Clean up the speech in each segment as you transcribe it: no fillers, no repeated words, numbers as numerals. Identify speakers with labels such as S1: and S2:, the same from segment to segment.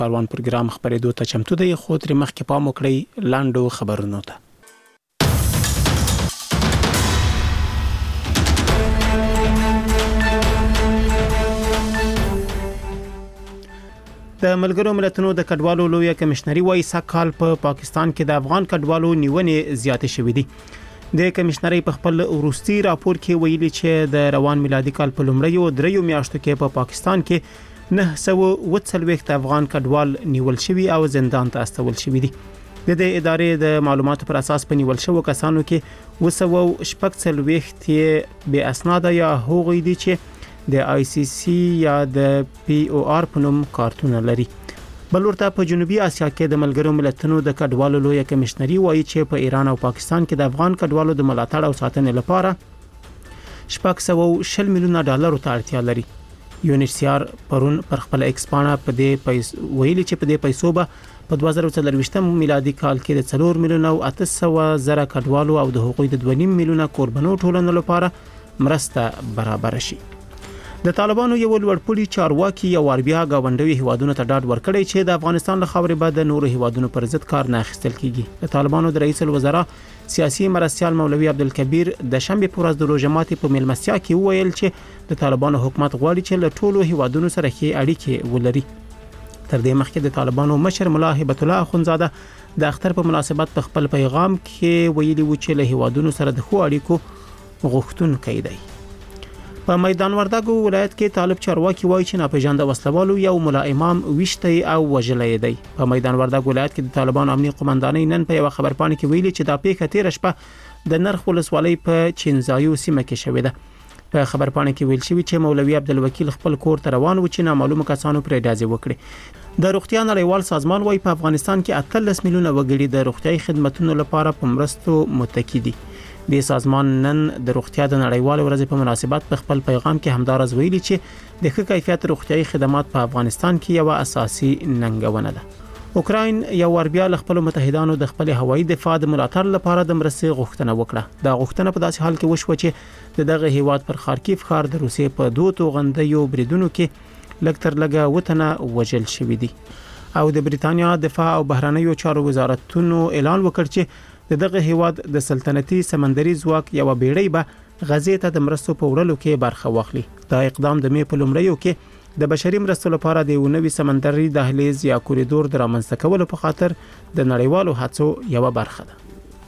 S1: کاروان پروګرام خبرېدو ته چمتو دی، خو تر مخکې پام وکړئ لاندو خبرونو ته. د ملګرو ملتونو د کډوالو لویه کمشنري وايي سکهال په پاکستان کې د افغان کډوالو نیونې زیاتې شوې دي. د کمشنري په خپل وروستي راپور کې ویلي چې د روان میلادي کال په لومړیو 3 میاشتو کې په پاکستان کې 940 افغان کډوال نیول شوي او زندان ته استول شوي دي. د دې ادارې د معلوماتو پر اساس په نیول شوو کسانو کې 240 بې اسناد یا هغوی دي چې د ICC یا د POR په نوم کارتونه لري. بل ورته په جنوبي اسیا کې د ملګرو ملتونو د کډوالو لویه کمشنري وايي چې په ایران او پاکستان کې د افغان کډوالو د ملاتړ او ساتنې لپاره 620 میلیونه ډالر ته اړتیا لري. UNHCR پرون پر خپل ایکسپانا په دې ویلي چې په دې پیسو به په 2023 میلادي کال کې د 4 میلیونه او 800 زره کډوالو او د حقوقي د 2.5 میلیونه کوربنو ټولنو لپاره مرسته برابر شي. د طالبانو یو لوړپوړي چارواکي یو وربیا غونډوي هیوادونو ته ډاډ ورکړی چې د افغانستان له خاورې بعد د نورو هیوادونو پر ضد کار نه اخیستل کیږي. د طالبانو د رئیس الوزرا سیاسي مرستيال مولوي عبدالکبیر د شنبه پر ورځ د روزه ماتي په ملمستیا کې وویل چې د طالبانو حکومت غواړي چې له ټولو هیوادونو سره ښې اړیکې ولري. تر دې مخکې د طالبانو مشر ملا هبت الله اخونزاده د اختر په مناسبت په خپل پیغام کې ویلي و چې له هیوادونو سره د خو اړیکو غوښتونکي دی. په میدان وردګو ولایت کې طالب چارواکي وایي چې ناپېژانده وسلوالو یو ملا امام وشتي او وجلې دی. په میدان وردګ ولایت کې د طالبانو امنیت قومندانۍ نن په یو خبرپاڼه کې ویلي چې دا پیښه تیر شپه د نرخ ولسوالۍ په چینزایو سیمه کې شوې ده. په خبرپاڼه کې ویل شوی چې مولوي عبدالوکیل خپل کور ته روان و چې نامعلومه کسانو پرې ډازې وکړي. د روغتیا نړیوال سازمان وايي په افغانستان کې 18 میلیونه وګړي د روغتیاي خدماتو لپاره په مرستو متکی دي. د سازمان نن د روغتیا د نړیوال ورځې په مناسبت په خپل پیغام کې همدارز ویلي چې د ښه کیفیت روغتیاي خدمات په افغانستان کې یو اساسي ننګونه ده. اوکراین یو وربیا له خپل متحدانو د خپل هوایي دفاع د ملاتړ لپاره د مرستې غوښتنه وکړه. دا غوښتنه په داسې حال کې وشوه چې دغه هیواد پر خارکیف ښار د روسیې په 2 توغندیو بریدونو کې لکتر لګه وطنه وجل شوې دي. او د بریتانیا دفاع او بهرنیو چارو وزارتونو اعلان وکړ چې دغه هیواد د سلطنتي سمندري ځواک یو بیړۍ به غزې ته د مرستو په وړلو کې برخه واخلي. دا اقدام د مې په لومړیو کې د بشري مرستو لپاره د یو نوي سمندري دهلیز یا کوریډور د رامنځته کولو په خاطر د نړیوالو هڅو یو برخه ده.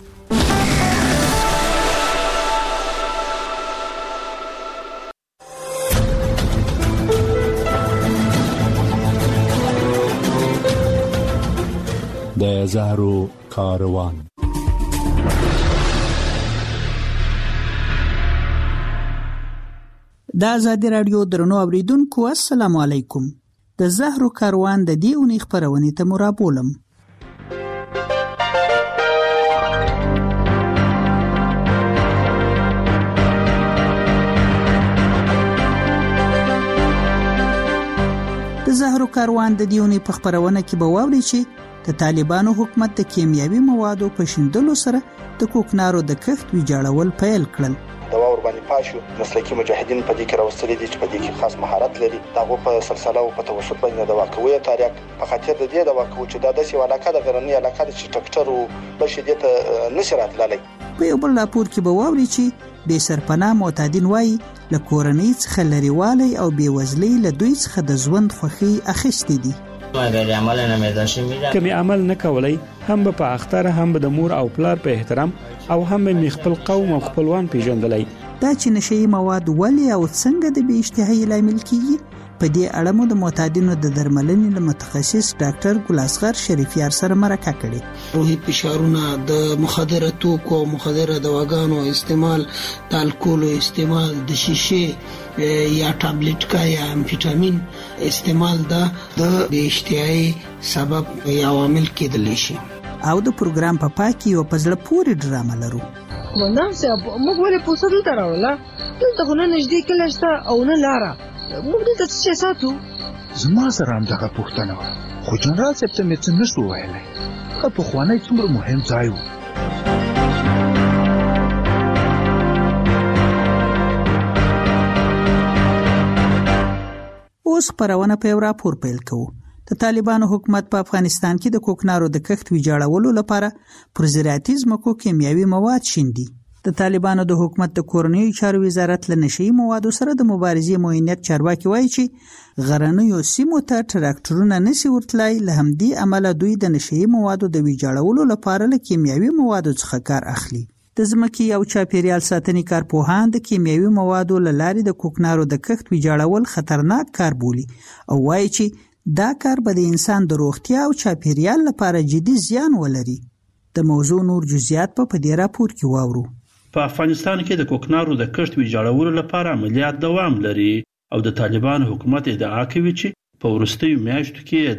S2: د زهرو کاروان.
S3: د آزادي رادیو درنو اوریدونکو السلام علیکم. د زهرو کاروان د دې اونۍ خبرونې ته مرابولم. د زهرو کاروان د دې اونۍ په خبرونه کې به واورئ چې د طالبانو حکومت د کیمیاوي موادو په شیندلو سره د کوکنارو د کښت ویجاړول پیل کړل.
S4: دوا ور باندې پاشو مسلکي مجاهدین په دې کې راوستل دي چې په دې کې خاص مهارت لري. دغه په سلسله او په توسط باندې دوا کوي تاریخ په خاطر د دې دوا کوي چې دا د سی علاقه د غرنی علاقه د ټکټر او بل شدت نشرات لالي.
S3: په یو بل راپور کې به واوري چې بې سرپناه معتادین وایي له کورنۍ څخه لريوالی او بېوزلۍ له دوی څخه د ژوند خوښي اخیستې دي.
S5: کمی عمل نه کولای هم په اختر هم د مور او پلار په احترام او هم خپل قوم او خپلوان پیژندلای.
S3: دا چې نشئی مواد ولې او څنګه د بې اشتهایی لامل کیږي په دې اړه مو د معتادینو د درملنې له متخصص ډاکټر ګل اصغر شریفیار سره مرکه کړې.
S6: روحي فشارونه د مخدره توکو او مخدره دواګانو استعمال، د الکول استعمال، د شیشه یا ټابلیټ کا یا امفیټامین استعمال د بې اشتهایی سبب یا عوامل کېدلی شي.
S3: او د پروګرام په پاکي او پزړه پورې ډرامه لرو.
S7: وندام صاحب موږ ولې پوسټ دلته راولا دلته خو نه نږدې کله شته او نه لاره موږ دلته څه ساتو.
S8: زما سره هم دغه پوښتنه وه خو جنرال صاحب ته مې څه نشو ویلی. هغه پخوانی څومره مهم ځای و.
S3: اوس خبرونه په یو راپور پیل کوو. د طالبانو حکومت په افغانستان کې د کوکنارو د کښت ویجاړولو لپاره پر زراعتي ځمکو کیمیاوي مواد شیندي. د طالبانو د حکومت د کورنیو چارو وزارت له نشئی موادو سره د مبارزې معینیت چارواکي وایي چې غرنیو سیمو ته ټراکټورونه نشي ورتلای، له همدې امله دوی د نشئی موادو د ویجاړولو لپاره له کیمیاوي موادو څخه کار اخلي. د ځمکې او چاپیریال ساتنې کارپوهان د کیمیاوي موادو له لارې د کوکنارو د کښت ویجاړول خطرناک کار بولي او وایي چې دا کار به د انسان د روغتیا او چاپیریال لپاره جدي زیان ولري. د موضوع نور جزئیات په دې راپور کې واورو.
S9: په افغانستان کې د کوکنارو د کښت ویجاړولو لپاره عملیات دوام لري او د طالبان حکومت ادعا کوي چې په وروستیو میاشتو کې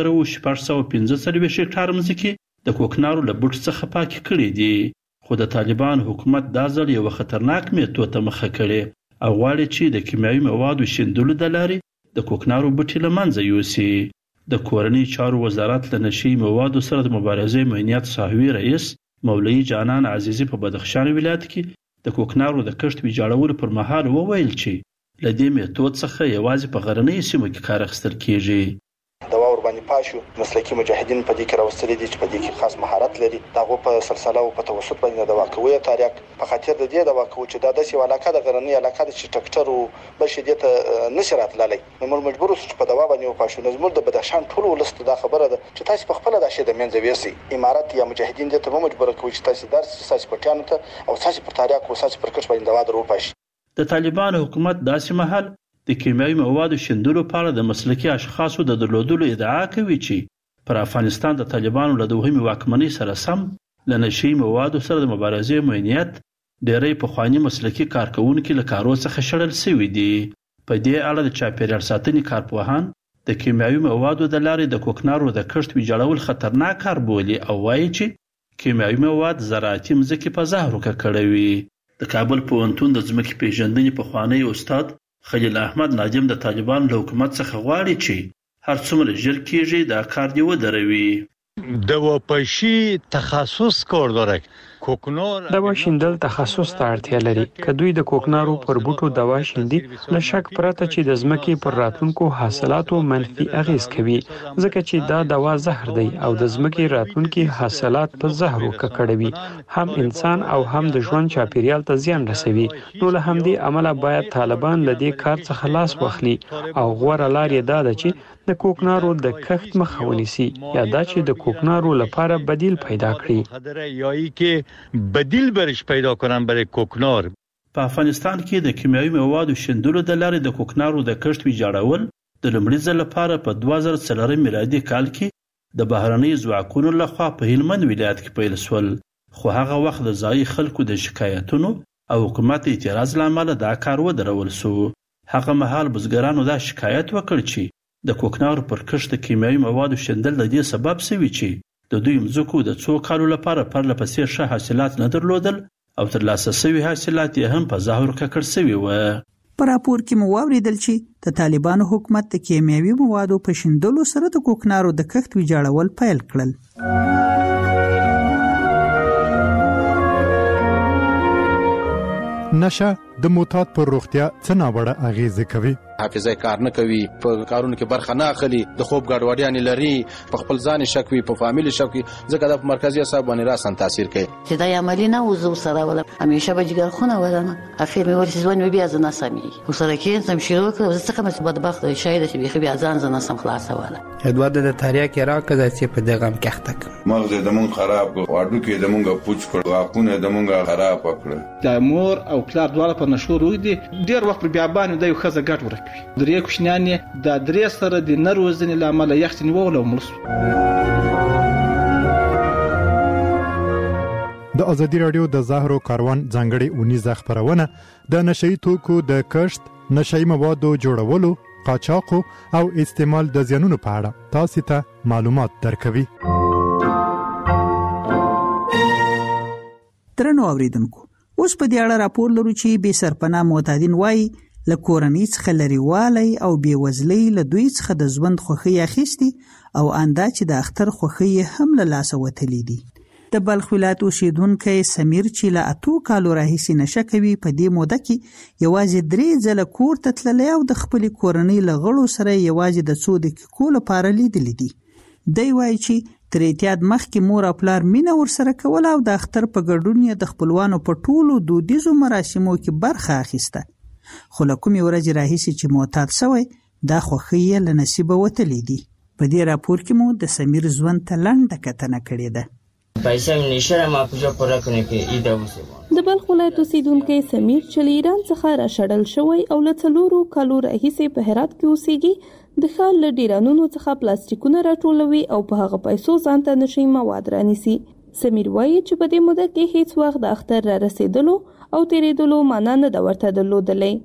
S9: 3645 هکټار ځمکې د کوکنارو له بوټ څخه پاکې کړې دي، خو د طالبان حکومت دا ځل یو خطرناک میتود ته مخه کړې او غواړي چې د کیمیاوي موادو شیندلو د لارې د کوکنارو بوټي له منځه یوسي. د کورنۍ چارو وزارت له نشئی موادو سره د مبارزې معینیت صاحبي رئیس مولوی جانان عزیزی په بدخشان ولایت کې د کوکنارو د کښت ویجاړولو پر مهال وویل چې له دې میتود څخه یوازې په غرنیو سیمو کې کار اخیستل کیږي.
S4: د واور باندې پاشو مسلکي مجاهدین په دې کې راوستلي دي چې په دې کې خاص مهارت لري. دغه په سلسله او په توسط باندې د واقعي تاریخ په خاطر د دې د واقعو چې د داسې علاقه د غرنی علاقه د ټکټر او بشدیت نشرات لالي نو مجبور اوسو په دوا باندې پاشو نظم د بدخشان ټول ولست د خبره ده چې تاسو په خپل د شه د منځ ویسي امارات یا مجاهدین د ته مجبور کوي چې تاسو درس تاسو پټیانو ته او تاسو پر تاریخ او تاسو پر کښ باندې دوا درو پاشي.
S9: د طالبان حکومت داسې مهال د کیمیاوي موادو شیندلو لپاره د مسلکي اشخاصو د درلودلو ادعا کوي چې پر افغانستان د طالبانو له دوهمې واکمنۍ سره سم له نشئی موادو سره د مبارزې معینیت ډېری پخواني مسلکي کارکوونکي له کارو څخه شړل شوي دي. په دې اړه د چاپیریال ساتنې کارپوهان د کیمیاوي موادو د لارې د کوکنارو د کښت ویجاړول خطرناک کار بولي او وایي چې کیمیاوي مواد زراعتي ځمکې په زهرو ککړوي. د کابل پوهنتون د ځمکې پیژندنې پخوانی استاد خلیل احمد نادم د طالبان له حکومت څخه غواړي چې هر څومره ژر کېږي دا کار دی ودروي.
S10: دوا پاشي تخصص کار داره. کوکنار
S5: دوا شیندل تخصص ته اړتیا لري. که دوی د کوکنارو پر بوټو دوا شیندي له شک پرته چې د ځمکې پر راتلونکو حاصلاتو منفي اغیز کوي، ځکه چې دا دوا زهر دی او د ځمکې راتلونکي حاصلات په زهرو ککړوي، هم انسان او هم د ژوند چاپیریال ته زیان رسوي. نو له همدې امله باید طالبان له دې کار څخه لاس واخلي او غوره لار یې دا ده چې د کوکنارو د کښت مخه ونیسي یا دا چې د کوکنارو لپاره بدیل پیدا کړي.
S10: بدیل برش پیدا کنن برای کوکنار.
S9: په افغانستان کې د کیمیاوي موادو شیندلو د لارې د کوکنارو د کښت ویجاړول د لومړي ځل لپاره په 2004 میلادي کال کې د بهرنۍ ځواکونو لخوا په هلمند ولایت کې پیل شول، خو هغه وخت د ځایي خلکو د شکایتونو او حکومت اعتراض لامل دا کار ودرول شو. هغه مهال بزګرانو دا شکایت وکړ چې د کوکنارو پر کښت د کیمیاوي موادو شیندل د دې سبب شوي چې د دوی مځکو د څو کالو لپاره پرله پسې ښه حاصلات نه درلودل او ترلاسه شوي حاصلات یې هم په زهرو ککړ شوي وو.
S3: په راپور کې مو واوریدل چې د طالبانو حکومت د کیمیاوي موادو په شیندلو سره د کوکنارو د کښت ویجاړول پیل کړل.
S11: نشه د معتاد پر روغتیا څه ناوړه اغیزه کوي.
S12: حافظه کار نه کوي، په کارونو کې برخه نه اخلي، د خوب ګډوډیان لري، په خپل ځان شک وي، په فامیل شک وي، ځکه د مرکزی اعصاب باندې راسن تاثیر کوي.
S13: چې دا عملی نه وزو سره ولا همیشه به جګر خونه ولنه اخر مې ورته ځوان بیا ځنه سمي وسره کې سم شروع کړ څه کوم بدبخت شاید چې بیا ځان ځنه سم خلاصه ولا
S14: ادوار د تاریخ راکړه چې په دغه کښتک
S15: مغز د مون خراب واړو کې د مونږه پوچ کړ واقونه د مونږه خراب کړ.
S16: د مور او پلار دواړه په نشو روي دي ډیر وخت بیا باندې د یو خزه ګټ ورکوي. درې کوشنیان د درې سره د نروزنې لامل یخت نیول او مرسو.
S11: د ازادي رادیو د زهرو کاروان ځانګړي اونیزه خبرونه د نشئی توکو د کښت، نشئی موادو جوړولو، قاچاق او استعمال د زیانونو په اړه تاسو ته معلومات درکوي.
S3: درنو اوریدونکو، اوس په دې اړه راپور لرو چې بې سرپناه معتادین وایي له کورنۍ څخه لرېوالی او بېوزلۍ له دوی څخه د ژوند خوښۍ اخیستي او اندا چې د اختر خوښۍ هم له لاسه وتلي دي. د بلخ ولایت اوسیدونکی سمیر چې له 8 کالو راهیسې نشه کوي په دې موده کې یوازې 3 ځله کور ته تللی او د خپلې کورنۍ له غړو سره یوازې د 2 دقیقو لپاره لیدلی دي. دی وایي چې تر اعتیاد مخکې مور او پلار مینه ورسره کوله او د اختر په ګډون یې د خپلوانو په ټولو دودیزو مراسمو کې برخه اخیسته. خو له کومې ورځې راهیسې چې معتاد شوی دا خوښۍ یې له نصیبه وتلی دي. په دې راپور کې مو د سمیر ژوند ته لنډه کتنه کړې ده.
S17: د بلخ ولایت اوسیدونکی سمیر چې له ایران څخه راشړل شوی او له 4 کالو راهیسې په هرات کې اوسېږي د ښار له ډیرانونو څخه پلاستیکونه راټولوي او په هغه پیسو ځان ته نشي مواد رانیسي. سمیر وایي چې په دې موده کې هیڅ وخت د اختر را رسیدلو او تیریدلو معنا نه د ورته درلودلی.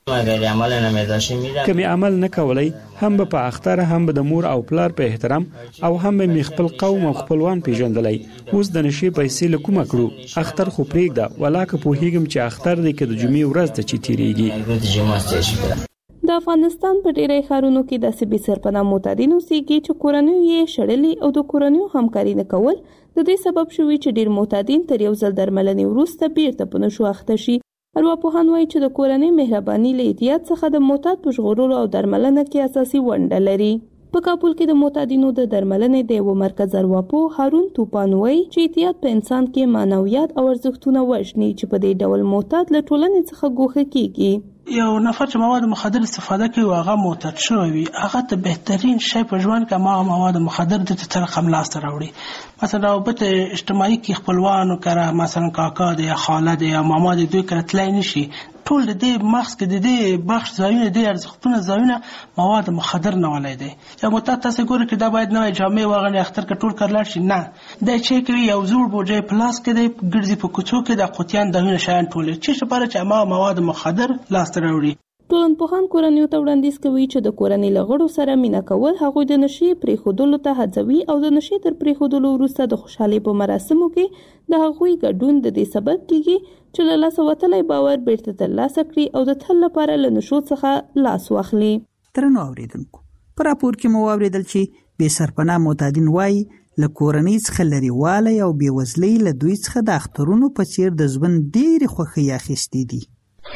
S5: که می عمل نکولای هم به په اختر هم به د مور او پلار په احترام او هم به می خپل قوم او خپلوان پیژندلای. اوس د نشي پیسې له کومه کړو اختر خو پرېږده ولاکه پوهیږم چې اختر دی که د جمعې ورځ ته چې تیریږي.
S17: د افغانستان په ډیری ښارونو کې داسې بې سرپناه معتادین اوسېږي چې کورنیو یې شړلي او د کورنیو همکاري نه کول د دې سبب شوي چې ډیر معتادین تر یو ځل درملنې وروسته بیرته په نشو اخته شي. ارواپوهان وایي چې د کورنۍ مهرباني له احتیاط څخه د معتاد په ژغورلو او درملنه کې اساسي ونډه لري. په کابل کې د معتادینو د درملنې د یو مرکز ارواپوه هارون توپان وایي چې احتیاط په انسان کې معنویات او ارزښتونه وژني چې په دې ډول معتاد له ټولنې څخه ګوښه کیږي.
S18: یو نفر چې مواد مخدر استفاده کوي او هغه معتاد شوی وي هغه ته بهترین شی په ژوند کې ما مواد مخدر د تر رقم لاس ته راوړي. مثلا رابط اجتماعي کې خپلوانو کړه مثلا کاکا دی یا خاله دی یا ماما دی دوی کړه تلای نشي ټول د دې مغز کې د دې بخش ځایونه د ارزښتونو ځایونه مواد مخدر نه ولای دی. یا معتاد تاسو ګورئ چې دا باید نوې جامې واغوني اختر کې ټول کړل شي نه دا چې کوي یو زوړ بوجي پلاس کې دی ګرځي په کوڅو کې د قوتیان دغه شیان ټول چې لپاره چې ما مواد مخدر لاس ته راوړي.
S17: ټولنپوهان کورنیو ته وړاندیز کوي چې د کورنۍ له غړو سره مینه کول هغوی د نشي پرېښودلو ته هڅوي او د نشي تر پرېښودلو وروسته د خوشحالۍ په مراسمو کې د هغوی ګډون د دې سبب کیږي چې له لاسه وتلی باور بیرته ترلاسه کړي او د تل لپاره له نشو څخه لاس واخلي.
S3: درنو اوریدونکو په راپور کې مو واوریدل چې بې سرپناه معتادین وایي له کورنۍ څخه لرېوالی او بېوزلۍ له دوی څخه د اخترونو په څېر د ژوند ډېرې خوښۍ اخیستې دي.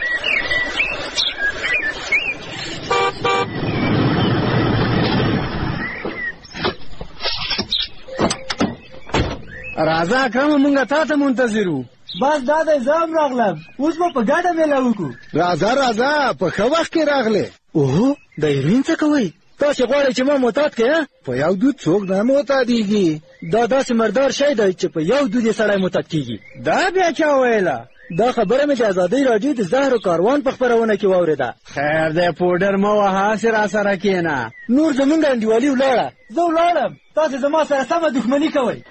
S19: راځه اکرم مونږه تا ته منتظر وو.
S20: بس دا د زام راغلم اوس به په ګډه میله وکړو.
S19: راځه په ښه وخت کې راغلې. اوهو د هیروین څه کوئ؟ تاسې غواړئ چې ما معتاد کړې؟ په یو دود څوک نه معتادېږي. دا داسې مردار شی دی چې په یو دود یې سړی معتاد کېږي.
S20: دا بیا چا ویله؟
S19: دا خبره مې د ازادۍ راډیو د زهر کاروان په خپرونه کې واورېده.
S20: خیر دی پوډر مه وهه هسې راسره کښېنه.
S19: نور زمونږ انډیوالي ولاړه.
S20: زه ولاړم تاسې زما سره سمه دښمني کوئ.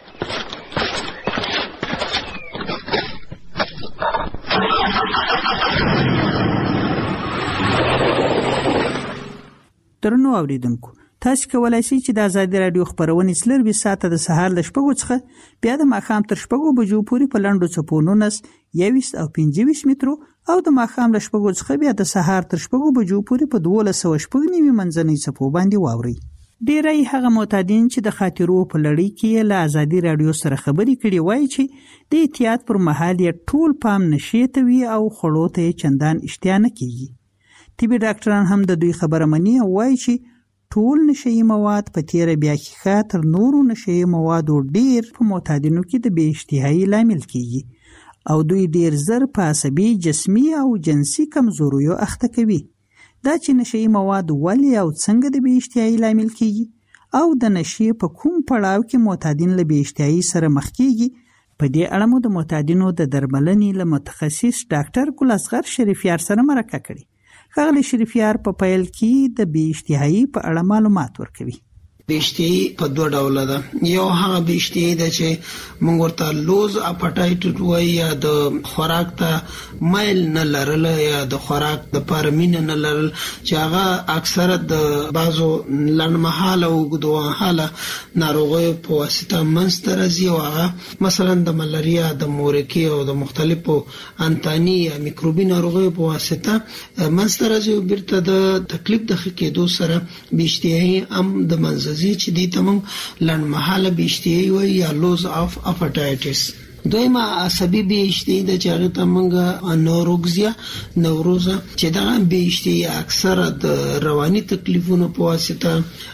S3: درنو اوریدونکو تاسو کولای شئ چې د ازادي رادیو خبرونه سلربي ساعته د سهار ل 6 څخه بیا د ماښام تر 6 بجو پورې په لنډو څپو 19 او 25 مترو او د ماښام ل 6 څخه بیا د سهار تر 6 بجو پورې په 1290 منځنۍ څپو باندې واوري. ډیری هغه معتادین چې د خاطرو په لړۍ کې له ازادي رادیو سره خبرې کړي وایي چې د احتیاط پر مهال یې ټول پام نشي ته وي او خړو ته چندان اشتیا نه کیږي. طبي ډاکټران هم د دوی خبره مني او وایي چې ټول نشئی مواد په تیره بیا کې تر نورو نشئی موادو ډیر په معتادینو کې د بې اشتهایي لامل کیږي او دوی ډیر زر په عصبي جسمي او جنسي کمزوریو اخته کوي. دا چې نشئی مواد ولې او څنګه د بې اشتهایي لامل کیږي او د نشي په کوم پړاو کې معتادین له بې اشتهایي سره مخ کیږي په دې اړه مو د معتادینو د درملنې له متخصص ډاکټر ګل اصغر شریفیار سره مرکه کړې. ښاغلی شریفیار په پیل کې د بې اشتهایي په اړه معلومات ورکوي.
S6: بې اشتهایي په دوه ډوله ده. یو هغه بې اشتهایي ده چې موږ ورته لوز اپټایټ وایي یا د خوراک ته میل نه لرل یا د خوراک دپاره مینه نه لرل چې هغه اکثره د بعضو لنډمهاله او اوږدمهاله ناروغیو په واسطه منځته راځي او هغه مثلا د ملاریا د مورکې او د مختلفو انتاني یا میکروبي ناروغیو په واسطه منځته راځي او بیرته د تکلیف د ښه کېدو سره بې اشتهایي هم د منځه راځي چې د تمام لنډمحاله بې اشتهایي وي یا لوز اف اپټایټس. دویمه عصبي بې اشتهایي د چاغه تمنګ انوروکسیا نوروزا چې دا بې اشتهایي اکثره د رواني تکلیفونو په واسطه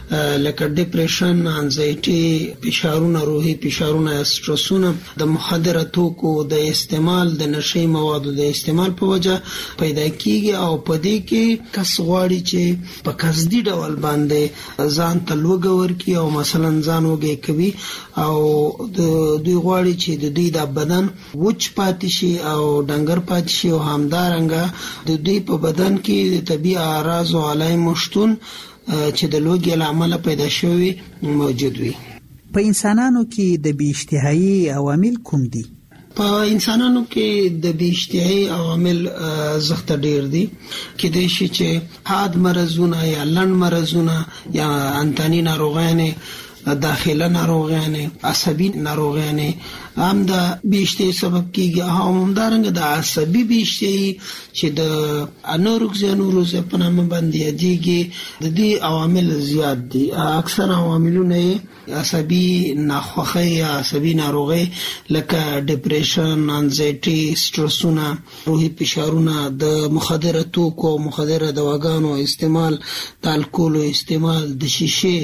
S6: لکه ډیپریشن، انزایټي، فشارونه، روحي فشارونه، سټرسونه د مخدره توکو د استعمال، د نشي موادو د استعمال په وجه پیدا کیږي او په دې کې کس غواړي چې په قصدي ډول باندې ځان ته لوګه ورکړي او مثلا ځان وګي کوي او دوی غواړي چې د دوی د بدن وچ پاتې شي او ډنګر پاتې شي او همدارنګه د دوی په بدن کې د طبيعي اعراض او علائم شتون چې د لوګي له امله پیدا شوی موجود وي.
S3: په انسانانو کې د بې اشتهایي عوامل کوم دي؟
S6: په انسانانو کې د بې اشتهایي عوامل زخت ډیر دي. کېدای شي چې حاد مرزونه یا لنډ مرزونه یا انتاني ناروغانه، داخله ناروغانه، عصبي ناروغانه هم د بې اشتهایي سبب کیږي. همدارنګه د عصبي بې اشتهایي چې د انوروکسیا په نامه باندې یادېږي د دې عوامل زیات دي. اکثر عواملونه عصبي ناخوښي یا عصبي ناروغي لکه ډیپریشن، انزایټي، سټرسونه، روحي فشارونه، د مخدره توکو، مخدره دواګانو استعمال، د الکول استعمال، د شیشې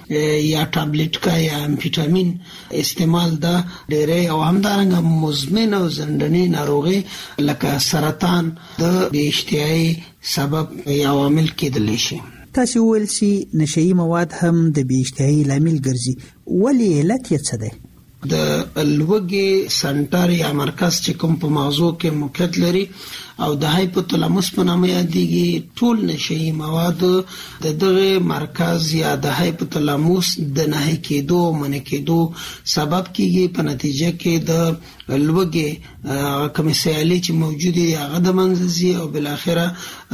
S6: یا ټابلیټ کا یا امفیټامین استعمال دا ډېرې او همدارنګه مزمن او زندنی ناروغي لکه سرطان د بې اشتهایي سبب یا عوامل کېدلی شي.
S3: تاسو ویل چې نشئی مواد هم د بې اشتهایي لامل ګرځي، ولې علت یې څه دی؟
S6: د لوګي سنټر یا مرکز چې کوم په مغزو کې موقعیت لري او د هایپوتلاموس په نامه یادېږي، ټول نشئی مواد د دغه مرکز یا د هایپوتلاموس د نه کېدو منع کېدو سبب کیږي. په نتیجه کې د لوګي کوم سیالي چې موجود دي هغه د منځي او بل اخره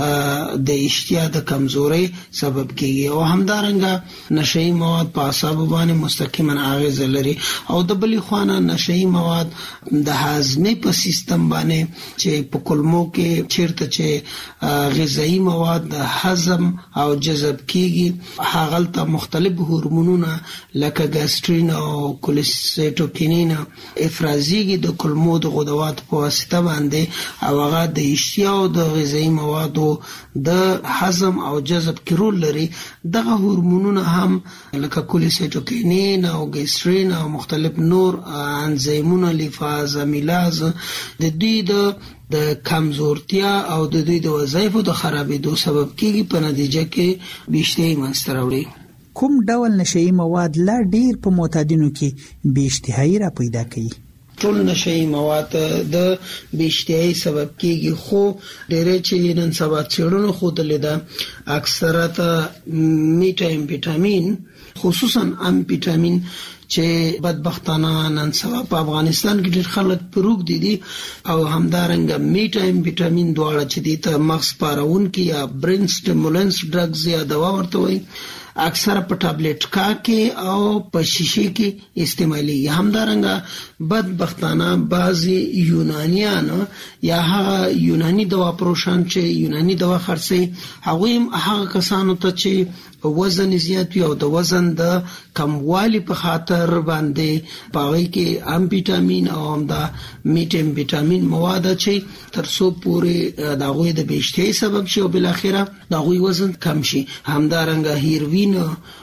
S6: د اشتها د کمزوري سبب کیږي او همدارنګه نشئی مواد په اعصاب باندې مستقیما اغیز لري او د بلې خوانه نشئی مواد د هاضمې په سیستم باندې چې په کولمو کې چیرته چې غذایی مواد د هضم او جذب کیږي هغه ته مختلف هورمونونه لکه ګاسترین او کولسیټوکینین افرازیږي د کولمو د غدوات په واسطه باندې او هغه د اشتها او د غذایی موادو د هضم او جذب کې رول لري. دغه هورمونونه هم لکه کولسیټوکینین او ګاسترین او مختلف نور انزیمونه لیفاز امیلاز د دوی د کمزورتیا او د دوی د وظایفو د خرابېدو سبب کیږي. په نتیجه کې بې اشتهایي منځته راوړي.
S3: کوم ډول نشئی مواد لا ډیر په معتادینو کې بې اشتهایي را پیدا کوي؟
S6: ټول نشئی مواد د بې اشتهایي سبب کیږي، خو ډېرې چې نن سبا څېړنو ښودلې ده اکثرت میټا امفیټامین خصوصا امفیټامین چې بدبختانه نن سبا په افغانستان کې ډېر خلک پروګ دي او همدارنګه میټا امفیټامین دواړه چې دي ته مغز پارونکي یا برین سټیمولنس ډرګز یا دوا ورته وایي اکثر په ټابلیټ کا کې او په شیشې کې استعمالي. همدارنګه بدبختانه بعضی یونانیان یا هغه یونانی دوا پروشان چې یونانی دوا خرڅي هغه کسانو ته چې وزن زیات وي او د وزن د کموالي په خاطر باندې پاوی کې امفیټامین او همدا میټ امفیټامین مواد چې ترڅو پورې دغه د بې اشتهایي سبب شي او بل اخره دغه وزن کم شي. همدارنګه هیروین،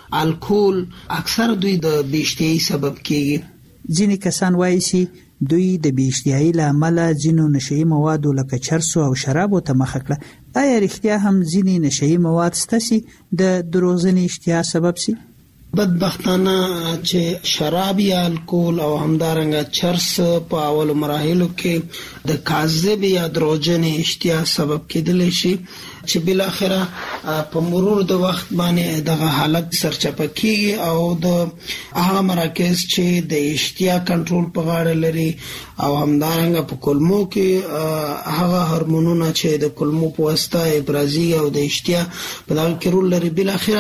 S6: الکول اکثر دوی د بې اشتهایي سبب کیږي.
S3: ځینې کسان وایي چې دوی د بې اشتهایي له امله ځینو نشئی موادو لکه چرسو او شرابو ته مخه کړه. آیا رښتیا هم ځینې نشئی مواد ستاسي د دروغجنې اشتها سبب سي؟
S6: بدبختانه چې شراب یا الکول او همدارنګه چرس په اول مراحلو کې د کاذب یا دروغجنې اشتها سبب کېدلی شي چې بل اخره په مرور د وخت باندې دغه حالت سرچپه کیږي او د هغه مراکز چې د اشتها کنټرول په غاړه لري او همدارنګه په کولمو کې هغه هورمونونه چې د کولمو په واسطه افرازي او د اشتها په دغه کې رول لري بل اخره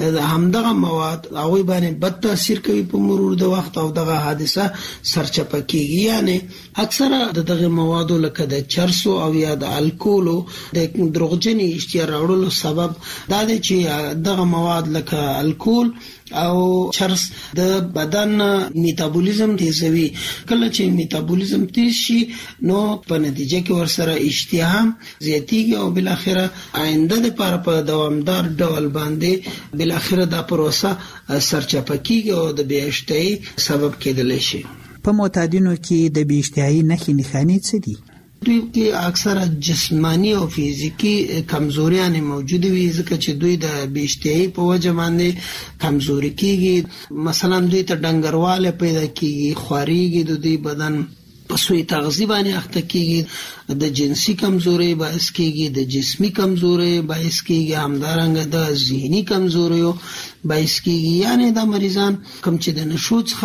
S6: همدغه مواد هغه باندې بد تاثیر کوي په مرور د وخت او دغه حادثه سرچپه کیږي. یعنی اکثره دغه موادو لکه د چرسو او یا د الکولو د دروغجنې اشتها راوړلو سبب دا دی چې دغه مواد لکه الکول او چرس د بدن میتابولیزم تیزوي. کله چې میتابولیزم تیز شي نو په نتیجه کې ورسره اشتها زیاتیږي او بل اخره آینده لپاره په دوامدار ډول باندې بل اخره دا پروسه سرچپه کیږي او د بې اشتهایي سبب کېدلی شي.
S3: په معتادینو کې د بې اشتهایي نښې نښانې څه دي؟
S6: دوی کې اکثره جسمانی او فزیکی کمزوریان موجود وي ځکه چې دوی د بې اشتهایي په وجه باندې کمزوري کیږي. مثلا دوی ته ډنګرواله پیدا کیږي، خواريږي، د دوی بدن په سوی تغذیه باندې اخته کیږي، د جنسي کمزوري باعث کیږي، د جسمی کمزوري باعث کیږي، همدارنګه د ذهني کمزوري باعث کیږي. یعنی دا مریضان کوم چې د نشو څخه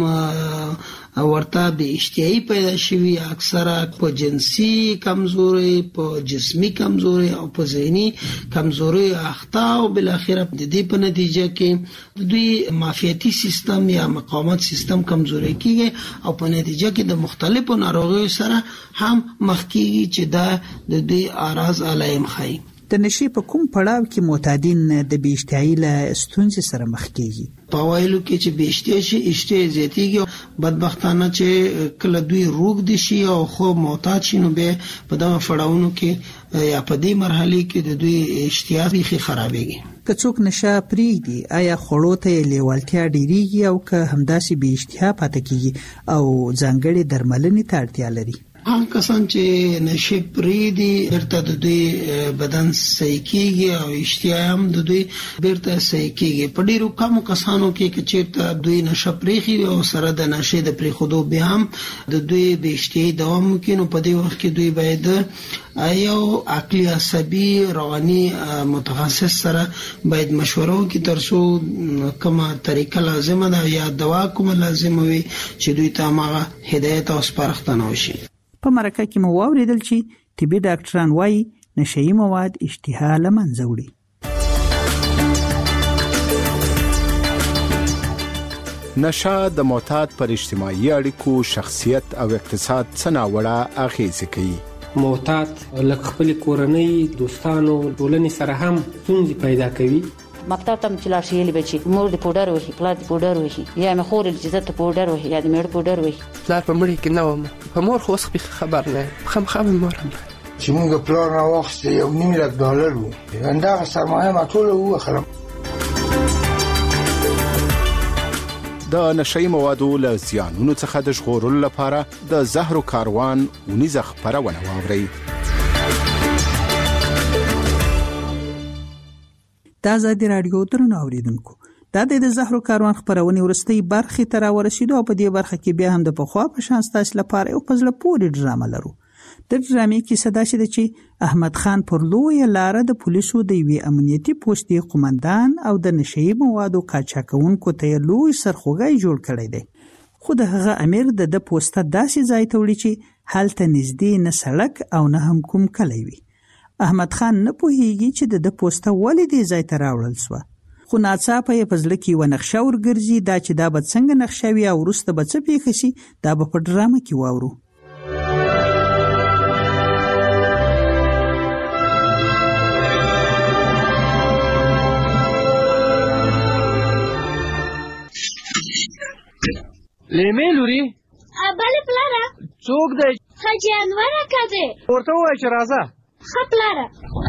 S6: ورته بې اشتهایي پیدا شوي اکثره په جنسي کمزوري، په جسمی کمزوري او په ذهني کمزوري اخته او بل اخره د دې په نتیجه کې دوی معافیتي سیستم یا مقاومت سیستم کمزوري کیږي او په نتیجه کې د مختلفو ناروغیو سره هم مخ کیږي چې دا د دوی اعراض علایم ښيي.
S3: د نشي په کوم پړاو کې معتادین د بې اشتهایي له ستونزې سره مخ کیږي؟
S6: په اوایلو کې چې بې اشتهایي شي اشتها زیاتیږي، بدبختانه چې کله دوی روږدي شي او خوب معتاد شي نو بیا په دغه پړاوونو کې یا په دې مرحله کې د دوی اشتها بیخي خرابېږي.
S3: که څوک نشه پرېږدي آیا خوړو ته یې لیوالتیا ډېرېږي او که همداسې بې اشتها پاتې کیږي او ځانګړې درملنې ته اړتیا لري؟
S6: هغه کسان چې نشه پرېږدي بیرته د دوی بدن صحیح کیږي او اشتها هم د دوی بیرته صحیح کیږي. په ډیرو کمو کسانو کې چې چیرته دوی نشه پرېږي او سره د نشې د پرېښودو بیا هم د دوی بې اشتهایي دوام وکړي نو په دې وخت کې دوی باید یو عقلي عصبي رواني متخصص سره باید مشوره وکړي ترڅو کومه طریقه لازمه ده یا دوا کومه لازمه وي چې دوی ته هغه هدایت او سپارښتنه وشي.
S3: په مرکه کې مو واوریدل چې طبي ډاکټران وایي نشهیي مواد اشتها له منځه وړي.
S21: نشه د معتاد پر اجتماعي اړیکو، شخصیت او اقتصاد څه ناوړه اغیزې کوي.
S22: معتاد لکه خپل کورنۍ، دوستانو، ټولنې سره هم ستونزې پیدا کوي.
S13: مکتب ته چې لاړ شي یې به چې مور د پوډر وهي، پلار د پوډر وهي، یا مې خور چې زه ته پوډر وهي یا د مېړه پوډر وهي.
S14: پلار په مړي کې نه وم، په مور خو اوس خبر نه یم، خامخا مې مور هم
S23: چې موږ پلار راواخیسته $1,000,000 و، همدغه سرمایه ما ټوله ووخلم.
S21: د نشهیي موادو له زیانونو څخه د ژغورلو لپاره د زهرو کاروان اونیزه خپرونه واورئ.
S3: د ازادي راډیو درنو اوریدونکو، دا د زهرو کاروان خپرونې وروستۍ برخې ته راورسېدو او په دې برخه کې بیا هم د پخوا په شان ستاسو لپاره یو په زړه پورې ډرامه لرو. د ډرامې کیسه داسې ده چې احمد خان پر لویه لاره د پولیسو د یوې امنیتي پوستې قومندان او د نشهیي موادو قاچاقونکو ته یې لوی سرخوږی جوړ کړی دی، خو د هغه امیر د پوسته داسې ځای ته وړي چې هلته نږدې نه سړک او نه هم کوم کلی وي. احمد خان نه پوهیږي چې د پوسته ولې دې ځای ته راوړل سوه، خو ناڅاپه یې په زړه کې یوه نقشه ورګرځي، دا چې دا به څنګه نقشه وي او وروسته به څه پېښه شي دا به په ډرامه کې واورو.
S24: لیمې لوري
S25: بله پلاره
S24: څوک دی؟
S25: حاجي انور اکا دی.
S24: ورته ووایه چې راځه.
S25: ښه پلاره.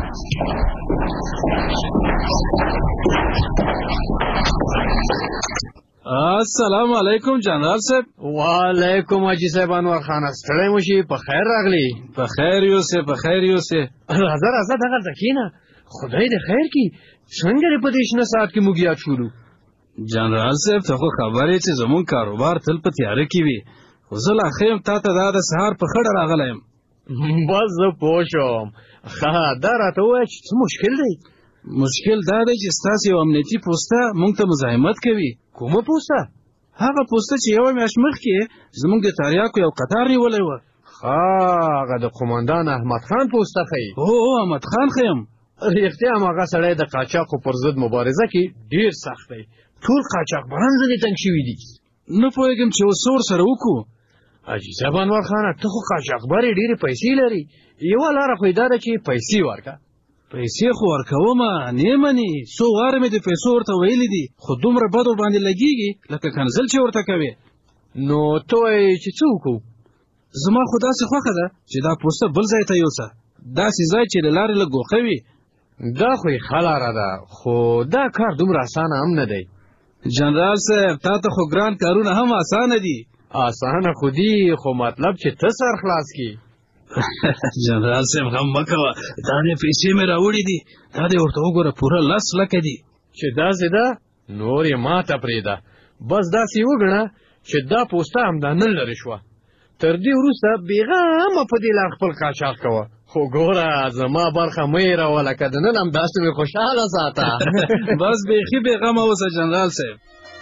S24: السلام علیکم جنرال صاحب.
S26: وعلیکم حاجي صاحب انور خان، ستړی مو شي؟ په خیر راغلی.
S24: په خیر یوسې، په خیر یوسې.
S26: راځه راځه دغلته کښېنه، خدای دې خیر کړي. څنګه دې په دې شنه ساعت کې موږ یاد شولو؟
S24: جنرال صاحب ته خو خبر یې چې زمونږ کاروبار تل په تیاره کې وي، خو زه لا ښه یم تا ته دا د سهار په خړه راغلی یم.
S26: بس زه پوه شوم. ښه دا راته ووایه چې څه مشکل دی؟
S24: مشکل دا دی چې ستاسې یو امنیتي پوسته موږ ته مزاحمت کوي.
S26: کومه پوسته؟
S24: هغه پوسته چې یوه میاشت مخکې زموږ د تریاکو یو قطار نیولی وه.
S26: هغه د قومندان احمد خان پوسته ښیي؟
S24: هو احمد خان ښیم.
S26: رښتیا هم هغه سړی د قاچاقو پر ضد مبارزه کې ډېر سخت دی. ټول قاچاقبران ځینې تنګ شوي دي.
S24: نه پوهېږم چې اوس څه ورسره وکړو.
S26: حاجي صاحب انور خانه ته خو قاچاقبر یې ډېرې پیسې لري، یوه لاره خو یې دا ده چې پیسې ورکړه.
S24: پیسې خو ورکومه نه مني څو واره مې د پیسو ورته ویلي دي خو دومره بد ورباندې لګېږي لکه کنزل چې ورته کوې.
S26: نو ته وایې چې څه وکړو؟
S24: زما خو داسې خوښه ده چې دا پوسته بل ځای ته یوسه، داسې ځای چې له لارې لږ ګوښه وي.
S26: دا خو یې ښه لاره ده خو دا کار دومره اسانه هم نه دی.
S24: جنرال صاحب تا ته خو ګران کارونه هم اسانه دي.
S26: اسانه خو دي خو مطلب چې ته سر خلاص کړي.
S24: جنرال صاحب غم مه کوه، دا دې پیسې مې راوړي دي، دا دې ورته وګوره پوره 10 لکه دي.
S26: چې داسې ده نور یې ماته پرېږده، بس داسې وګڼه چې دا پوسته همدا نن لرې شوه. تر دې وروسته بېغمه په دې لار خپل قاچاق کوه، خو ګوره زما برخه مه هېروه، لکه د نن همداسې مې خوشحاله ساته.
S24: بس بیخي بېغمه اوسه جنرال صاحب.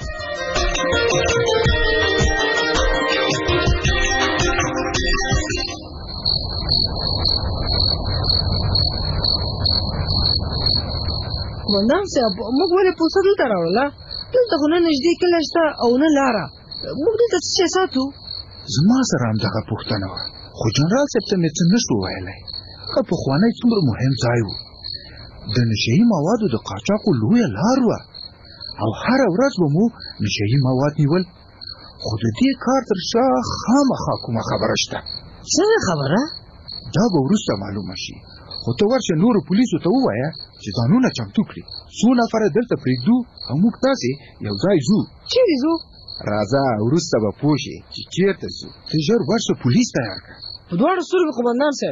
S1: قومندان صاحب موږ ولې پوسته دلته راوړله؟ دلته خو نه نږدې کلی شته او نه لاره، موږ دلته څه شی ساتو؟
S2: زما سره همدغه پوښتنه وه، خو جنرال صاحب ته مې څه نشو ویلی. ښه پخوانی څومره مهم ځای و، د نشهیي موادو د قاچاقو لویه لار وه او هره ورځ به مو نشهیي مواد نیول، خو د دې کار تر شا خامخا کومه خبره شته.
S1: څنګه خبره؟
S2: دا به وروسته معلومه شي، خو ته ورشه نورو پولیسو ته ووایه چې ځانونه چمتو کړي، څو نفره دلته پرېږدو او موږ تاسې یو ځای ځو.
S1: چیرې ځو؟
S2: راځه وروسته به پوه شې چې چېرته ځو. ته ژر ورشه پولیس تیار کړه.
S1: په دواړو سترګو قومندان صاحب.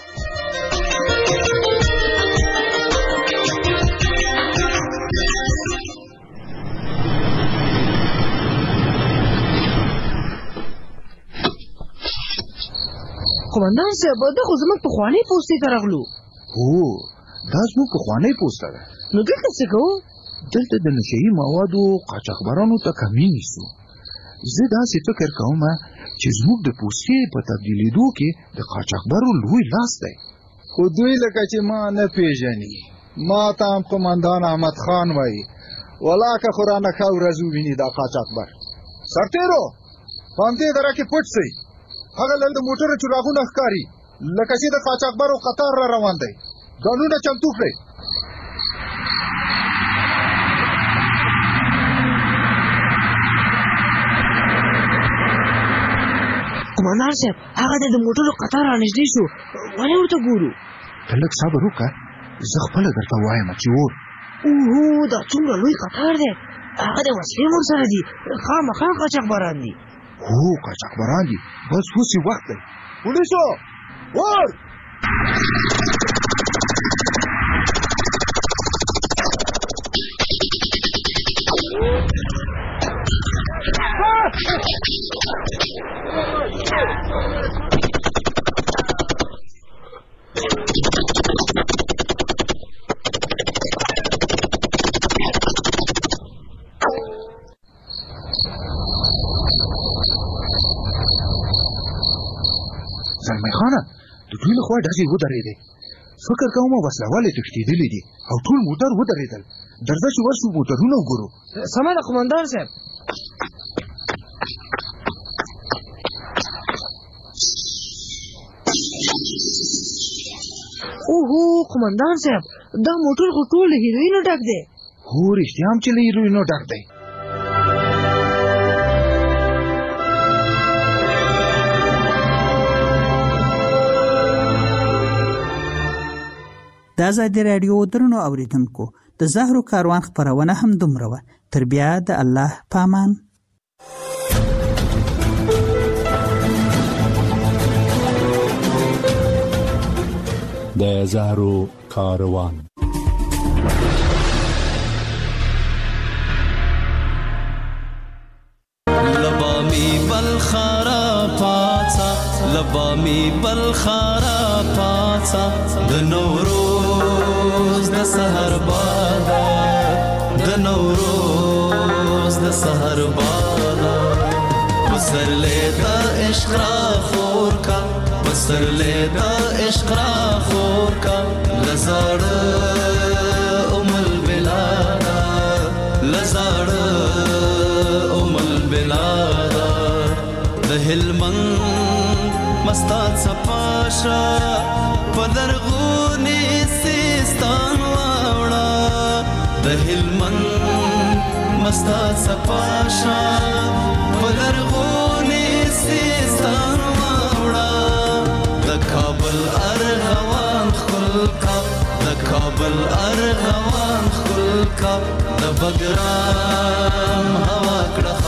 S1: قومندان صاحب دا خو زموږ پخوانۍ پوستې ته راغلو.
S2: هو دا زموږ پخوانۍ پوسته ده.
S1: نو دلته څه کوو؟
S2: دلته د نشهیي موادو قاچاقبرانو ته کمین نیسو. زه داسې فکر کوم چې زموږ د پوستې په تبدیلېدو کې د قاچاقبرو لوی لاس دی.
S19: خو دوی لکه چې ما نه پیژني. ما ته هم قومندان احمد خان وایي، ولاکه خو رانه ښه ورځ وویني دا قاچاقبر. سرتېرو په همدې دره کې پټ سئ، هغه لل د موټرو چراغونه ښکاري لکه چې د قاچاقبرو قطار را روان دی. ګانونه چمتو کړئ.
S1: قومندان صاحب هغه د موټرو قطار را نږدې شو، ولې ورته ګورو؟
S2: ته لږ صبر وکړه، زه خپله درته وایم چې اور.
S1: اوهو دا څومره لوی قطار دی، هغه د وسلې ورسره دي، خامخا قاچاقبران دي.
S2: هو قاچاقبران دي، بس اوس یې وخت دی. پولیسو اور! زلمی خانه د دوی له خوا ډزې ودرېدې، فکر کوم وسله والې تښتېدلې دي او ټول موټر ودرېدل. درځه چې ورشو موټرونه وګورو.
S1: سمه ده قومندان صاحب. اوهو قومندان صاحب دا موټر خو ټول له هیروینو ډک دی.
S2: هو رښتیا هم چې له هیروینو ډک دی.
S3: د ازادي راډیو درنو اوریدونکو د زهرو کاروان خپرونه هم دومره وه. تر بیا د الله په امان.
S4: د زهرو کاروان.
S7: لبامی بلخارا پاڅه، لبامی بلخارا پاڅه، د نوروز د سحر باده، د نوروز د سحر باده، پسرلی د عشق را خور کا، پسرلی د عشق را خور کا، لزاړه ام البلاده، لزاړه ام البلاده، د هلمند مستا څپاشا پدرغونی سستا هلمند مستا صفاشا پلرغونی سیستان واوړه د کابل ارغوان خلکا د کابل ارغوان خلکا د بګرام هوا کړه